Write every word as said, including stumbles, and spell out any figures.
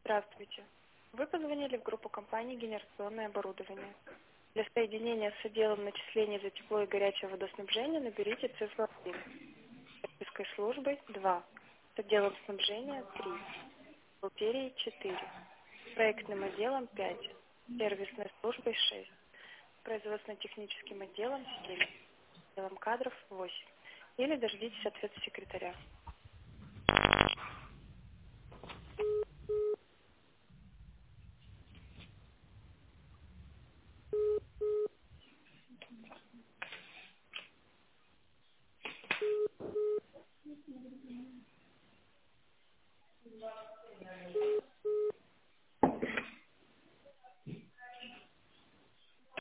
Здравствуйте. Вы позвонили в группу компании «Генерационное оборудование». Для соединения с отделом начислений за тепло и горячее водоснабжение наберите цифру один. С технической службой два. С отделом снабжения три. С бухгалтерией четыре. С проектным отделом пять. С сервисной службой шесть. С производственно-техническим отделом семь. С отделом кадров восемь. Или дождитесь ответа секретаря.